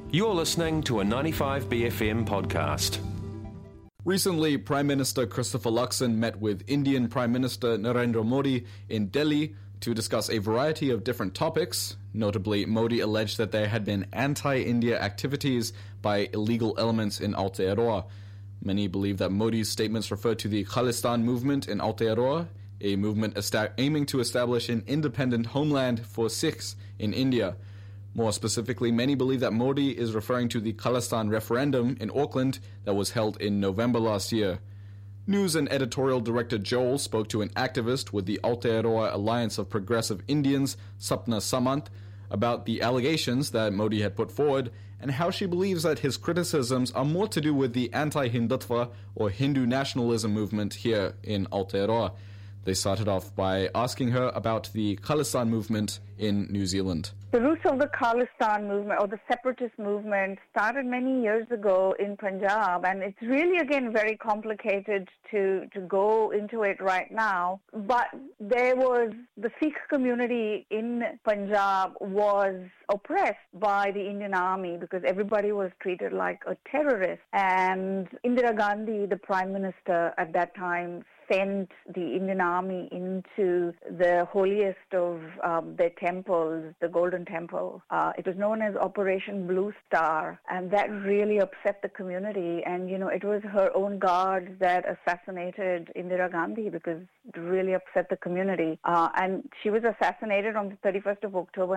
You're listening to a 95BFM podcast. Recently, Prime Minister Christopher Luxon met with Indian Prime Minister Narendra Modi in Delhi to discuss a variety of different topics. Notably, Modi alleged that there had been anti-India activities by illegal elements in Aotearoa. Many believe that Modi's statements refer to the Khalistan movement in Aotearoa, a movement aiming to establish an independent homeland for Sikhs in India. More specifically, many believe that Modi is referring to the Khalistan referendum in Auckland that was held in November last year. News and editorial director Joel spoke to an activist with the Aotearoa Alliance of Progressive Indians, Sapna Samant, about the allegations that Modi had put forward and how she believes that his criticisms are more to do with the anti-Hindutva or Hindu nationalism movement here in Aotearoa. They started off by asking her about the Khalistan movement in New Zealand. The roots of the Khalistan movement or the separatist movement started many years ago in Punjab, and it's really, again, very complicated to go into it right now. But there was the Sikh community in Punjab was oppressed by the Indian army because everybody was treated like a terrorist. And Indira Gandhi, the Prime Minister at that time, sent the Indian army into the holiest of their temples, the Golden Temple. It was known as Operation Blue Star, and that really upset the community. And, it was her own guards that assassinated Indira Gandhi because it really upset the community. And she was assassinated on the 31st of October,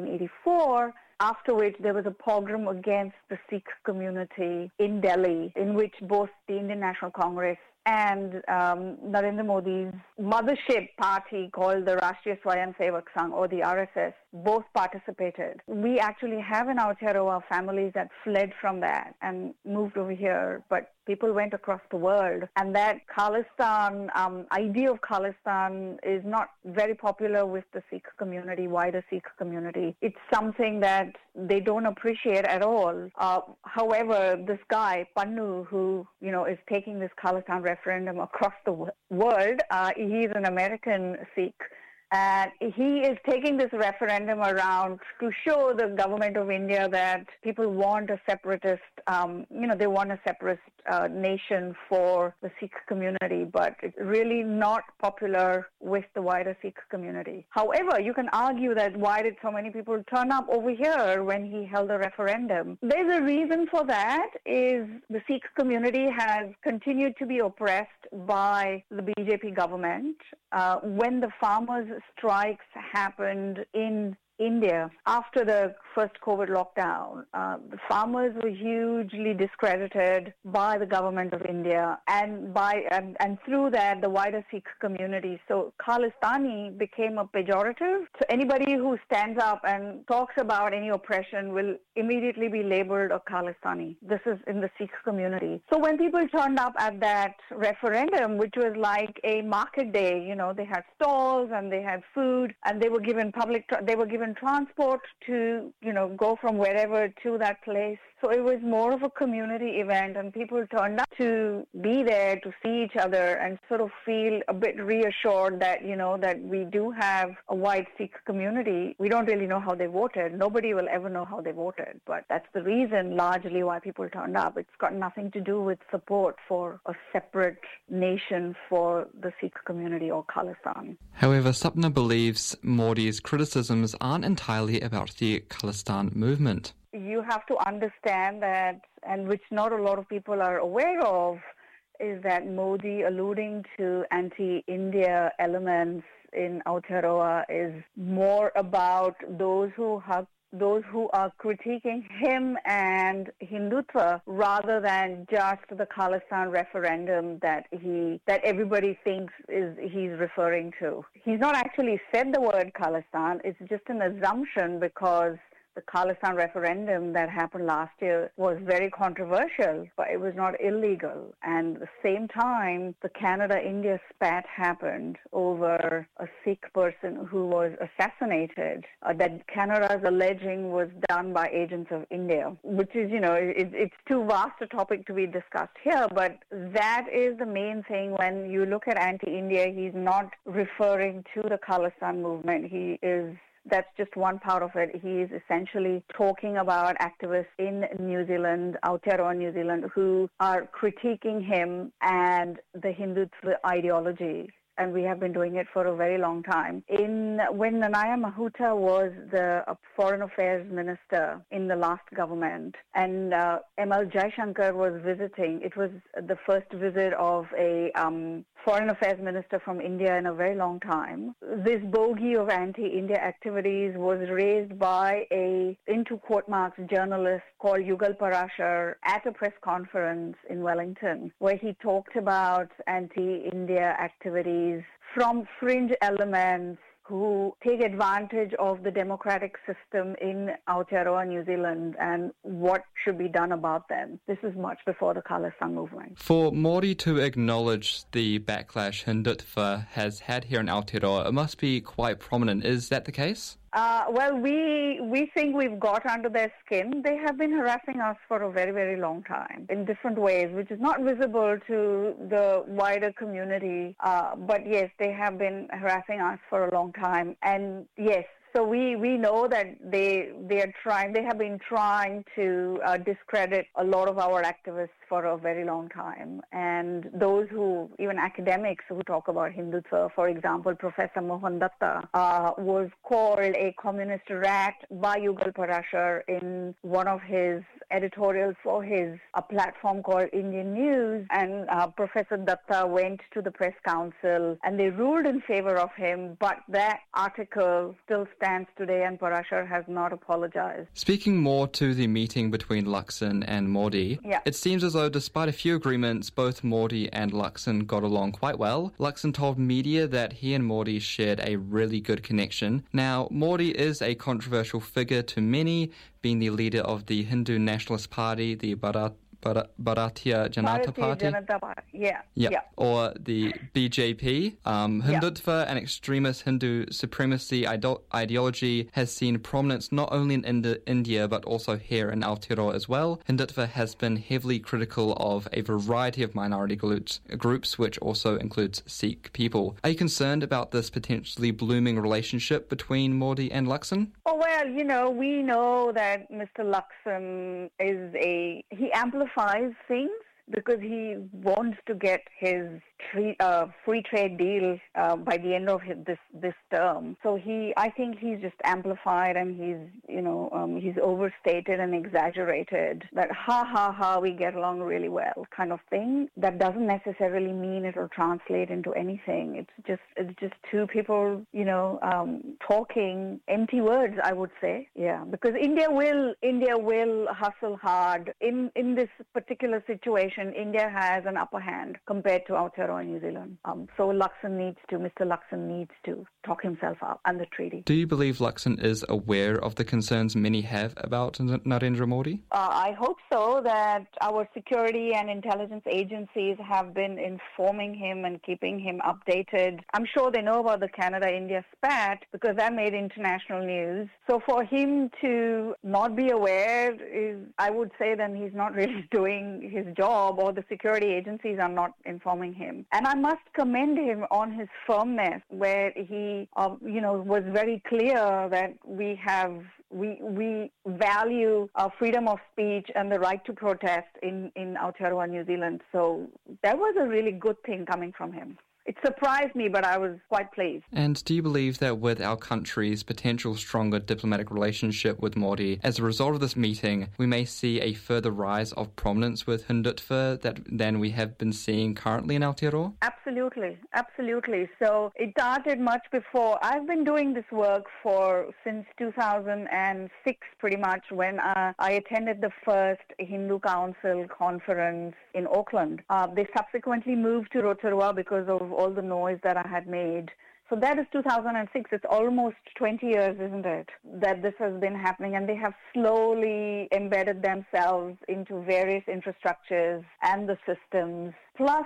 1984, after which there was a pogrom against the Sikh community in Delhi, in which both the Indian National Congress and Narendra Modi's mothership party called the Rashtriya Swayamsevak Sangh, or the RSS, both participated. We actually have in Aotearoa families that fled from that and moved over here, but people went across the world. And that Khalistan, idea of Khalistan is not very popular with the Sikh community, wider Sikh community. It's something that they don't appreciate at all. However, this guy, Pannu, who, is taking this Khalistan referendum across the world, he's an American Sikh. And he is taking this referendum around to show the government of India that people want a separatist, they want a separatist nation for the Sikh community, but it's really not popular with the wider Sikh community. However, you can argue that why did so many people turn up over here when he held a referendum? There's a reason for that, is the Sikh community has continued to be oppressed by the BJP government. When the farmers' strikes happened in India after the first COVID lockdown, the farmers were hugely discredited by the government of India and through that the wider Sikh community. So Khalistani became a pejorative. So anybody who stands up and talks about any oppression will immediately be labeled a Khalistani. This is in the Sikh community. So when people turned up at that referendum, which was like a market day, they had stalls and they had food and they were given transport to, go from wherever to that place. So it was more of a community event, and people turned up to be there to see each other and sort of feel a bit reassured that, that we do have a wide Sikh community. We don't really know how they voted. Nobody will ever know how they voted, but that's the reason largely why people turned up. It's got nothing to do with support for a separate nation for the Sikh community or Khalistan. However, Sapna believes Modi's criticisms aren't entirely about the Khalistan movement. You have to understand that, and which not a lot of people are aware of, is that Modi alluding to anti-India elements in Aotearoa is more about those who are critiquing him and Hindutva rather than just the Khalistan referendum that everybody thinks he's referring to. He's not actually said the word Khalistan. It's just an assumption because the Khalistan referendum that happened last year was very controversial, but it was not illegal. And at the same time, the Canada-India spat happened over a Sikh person who was assassinated that Canada is alleging was done by agents of India, which is, it's too vast a topic to be discussed here, but that is the main thing. When you look at anti-India, he's not referring to the Khalistan movement. He is that's just one part of it. He is essentially talking about activists in New Zealand, Aotearoa New Zealand, who are critiquing him and the Hindutva ideology. And we have been doing it for a very long time. When Nanaia Mahuta was the Foreign Affairs Minister in the last government, and M.L. Jaishankar was visiting, it was the first visit of a Foreign Affairs Minister from India in a very long time. This bogey of anti-India activities was raised by a, into quote marks, journalist called Yugal Parashar at a press conference in Wellington, where he talked about anti-India activities from fringe elements who take advantage of the democratic system in Aotearoa, New Zealand, and what should be done about them. This is much before the Khalistan movement. For Māori to acknowledge the backlash Hindutva has had here in Aotearoa, it must be quite prominent. Is that the case? Well, we think we've got under their skin. They have been harassing us for a very, very long time in different ways, which is not visible to the wider community. But yes, they have been harassing us for a long time. And yes, so we know that they have been trying to discredit a lot of our activists for a very long time. And those who, even academics who talk about Hindutva, for example, Professor Mohan Datta was called a communist rat by Yugal Parashar in one of his editorials for his platform called Indian News. And Professor Datta went to the press council and they ruled in favor of him, but that article still stands today and Parashar has not apologized. Speaking more to the meeting between Luxon and Modi, it seems as though despite a few agreements, both Modi and Luxon got along quite well. Luxon told media that he and Modi shared a really good connection. Now, Modi is a controversial figure to many, being the leader of the Hindu Nationalist Party, the Bharatiya Janata Party. Or the BJP. Hindutva, an extremist Hindu supremacy ideology, has seen prominence not only in India but also here in Aotearoa as well. Hindutva has been heavily critical of a variety of minority groups, which also includes Sikh people. Are you concerned about this potentially blooming relationship between Modi and Luxon? Oh, well, we know that Mr. Luxon he amplifies things because he wants to get his free trade deal by the end of this term. So I think he's just amplified and he's overstated and exaggerated that we get along really well kind of thing. That doesn't necessarily mean it will translate into anything. It's just two people, talking empty words, I would say. Yeah, because India will hustle hard in this particular situation. India has an upper hand compared to Aotearoa, New Zealand. So Mr. Luxon needs to talk himself up on the treaty. Do you believe Luxon is aware of the concerns many have about Narendra Modi? I hope so, that our security and intelligence agencies have been informing him and keeping him updated. I'm sure they know about the Canada-India spat because that made international news. So for him to not be aware I would say then he's not really doing his job, or the security agencies are not informing him. And I must commend him on his firmness, where he, was very clear that we value freedom of speech and the right to protest in Aotearoa, New Zealand. So that was a really good thing coming from him. It surprised me, but I was quite pleased. And do you believe that with our country's potential stronger diplomatic relationship with Modi, as a result of this meeting, we may see a further rise of prominence with Hindutva than we have been seeing currently in Aotearoa? Absolutely. So it started much before. I've been doing this work since 2006, pretty much, when I attended the first Hindu Council conference in Auckland. They subsequently moved to Rotorua because of all the noise that I had made. So that is 2006. It's almost 20 years, isn't it, that this has been happening, and they have slowly embedded themselves into various infrastructures and the systems. Plus,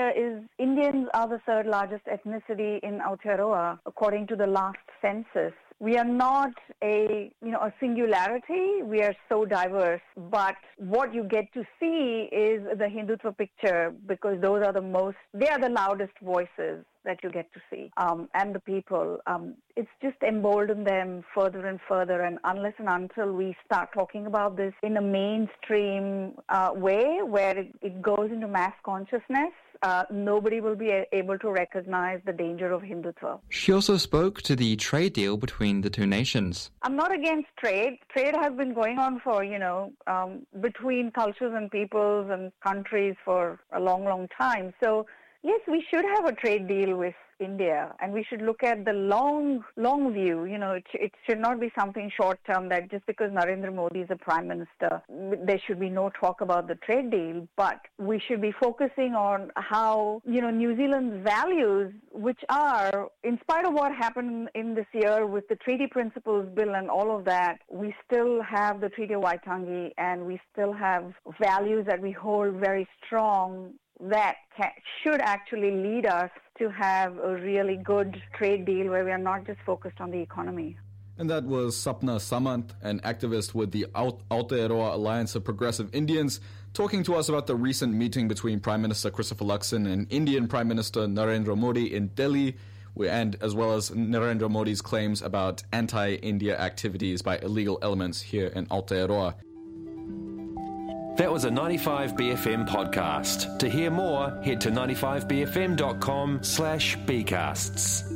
Indians are the third largest ethnicity in Aotearoa, according to the last census. we are not a singularity. We are so diverse. But what you get to see is the Hindutva picture, because they are the loudest voices that you get to see, and the people. It's just emboldened them further and further, and unless and until we start talking about this in a mainstream way, where it goes into mass consciousness, nobody will be able to recognize the danger of Hindutva. She also spoke to the trade deal between the two nations. I'm not against trade. Trade has been going on for, between cultures and peoples and countries for a long, long time. So, yes, we should have a trade deal with India, and we should look at the long view. It should not be something short-term that just because Narendra Modi is a prime minister, there should be no talk about the trade deal, but we should be focusing on how, New Zealand's values, which are, in spite of what happened in this year with the Treaty Principles Bill and all of that, we still have the Treaty of Waitangi, and we still have values that we hold very strong that should actually lead us to have a really good trade deal where we are not just focused on the economy. And that was Sapna Samant, an activist with the Aotearoa Alliance of Progressive Indians, talking to us about the recent meeting between Prime Minister Christopher Luxon and Indian Prime Minister Narendra Modi in Delhi, and as well as Narendra Modi's claims about anti-India activities by illegal elements here in Aotearoa. That was a 95BFM podcast. To hear more, head to 95bfm.com/bcasts.